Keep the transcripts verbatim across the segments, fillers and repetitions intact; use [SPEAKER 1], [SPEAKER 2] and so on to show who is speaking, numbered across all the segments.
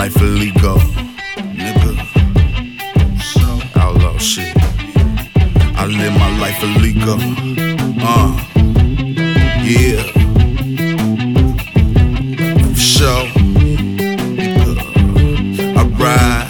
[SPEAKER 1] life illegal, nigga. Outlaw shit. I live my life illegal. Uh, yeah. For sure. Nigga. I ride,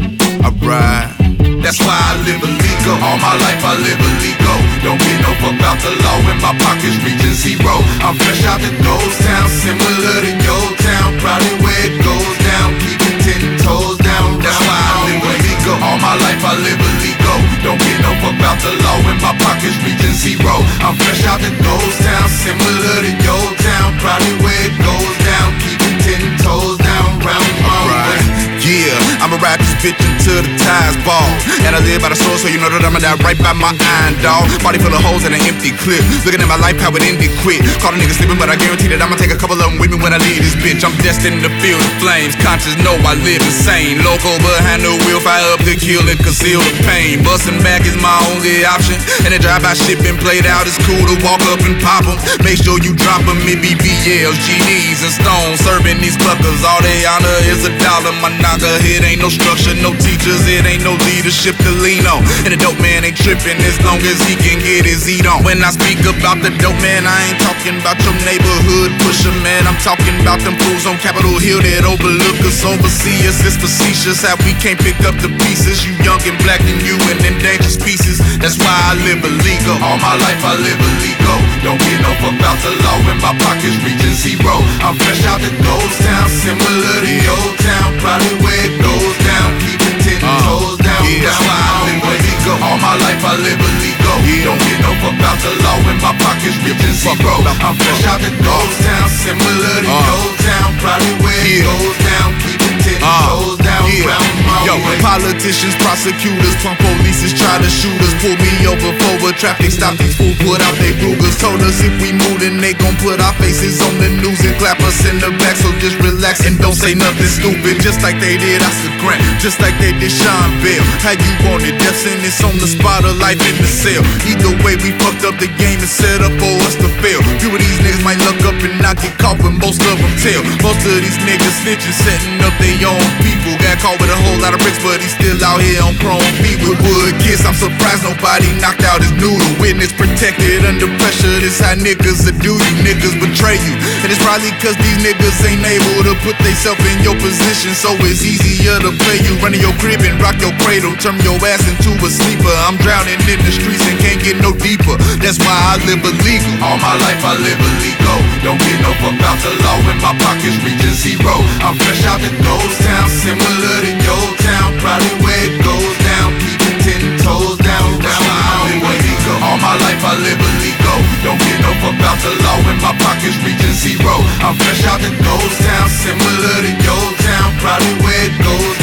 [SPEAKER 1] I ride. That's why I live illegal. All my life I live illegal. Don't get no fuck about the law when my pockets reaching zero. I'm fresh out the ghost town, similar to your town. Probably where it goes down, keep it ten toes down. That's why I live illegal. All my life I live illegal. Don't get no fuck about the law when my pockets reaching zero. I'm fresh out the ghost town, similar to your town. Probably where it goes down, keep it ten toes down. Round my way. Yeah, I'ma ride this bitch until the tires ball. And I live by the soul, so you know that I'ma die right by my iron, dog. Body full of holes and an empty clip. Looking at my life, how it ended quick. Caught a nigga sleeping, but I guarantee that I'ma take a couple of them with me when I leave this bitch. I'm destined to feel the flames. Conscious know I live insane. Local behind the wheel, fire up to kill and conceal the pain. Busting back is my only option. And the drive-by shit been played out. It's cool to walk up and pop them. Make sure you drop them. It be B Ls, G Ds, and stones. Serving these cluckers. All they honor is a dollar. My knocker. It ain't no structure, no teachers, it ain't no leadership to lean on. And the dope man ain't tripping as long as he can get his eat on. When I speak about the dope man, I ain't talking about your neighborhood pusher, man. I'm talking about them fools on Capitol Hill that overlook us, oversee us. It's facetious how we can't pick up the pieces. You young and black and you in endangered species. That's why I live illegal. All my life I live illegal. Don't get no fuck about the law when my pockets reaching zero. I'm fresh out the ghost town, similar to your town. Probably where it goes down, keep it ten toes down. Yeah, that's why I live illegal. All my life I live illegal. Yeah. Don't get no fuck about the law when my pockets reaching zero. I'm fresh out the ghost town, similar to uh. your town. Probably where yeah. it goes down, keep it ten uh. toes down. Yeah. Yo, way. Politicians, prosecutors, punk polices try to shoot us. Pull me over for a traffic stop. These fools put out they Rugers. Told us if we move, then they gon' put our faces on the news and clap us in the back. So just relax and don't say nothing stupid. Just like they did Oscar Grant, just like they did Sean Bell. How you want it? Death sentence on the spot or life in the cell. Either way, we fucked up the game and set up for us to fail. Few of these niggas might luck up and not get caught, but most of them tell. Most of these niggas snitching, setting up their own people. Got caught with a whole lot of bricks, but he's still out here on chrome feet with wood kiss. I'm surprised nobody knocked out his noodle. Witness protected under pressure. This how niggas will do you. Niggas betray you. And it's probably cause these niggas ain't able to put themselves in your position, so it's easier to play you. Run in your crib and rock your cradle. Turn your ass into a sleeper. I'm drowning in the streets and can't get no deeper. That's why I live illegal. All my life I live illegal. Don't get no fuck about the law when my pockets reaching zero. I'm fresh out the ghost town, similar to your town. Probably where it goes down, keep it ten toes down. That's why I live illegal. All my life I live illegal. Don't get no fuck about the law when my pockets reaching zero. I'm fresh out the ghost town, similar to your town. Probably where it goes